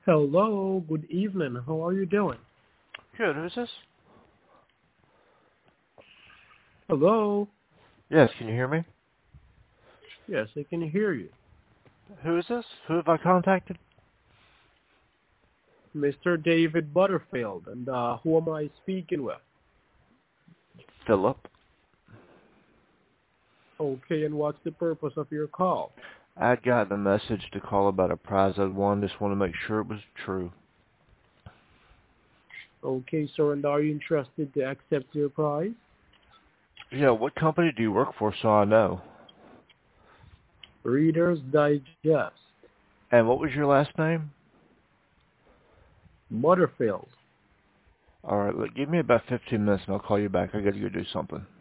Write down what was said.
Hello, good evening. How are you doing? Good. Who's this? Hello? Yes. Can you hear me? Yes, I can hear you. Who is this? Who have I contacted? Mr. David Butterfield. And who am I speaking with? Philip. Okay, and what's the purpose of your call? I'd gotten a message to call about a prize I'd won. Just want to make sure it was true. Okay, sir, and are you interested to accept your prize? Yeah. What company do you work for, so I know? Reader's Digest. And what was your last name? Butterfield. All right. Look, give me about 15 minutes, and I'll call you back. I got to go do something.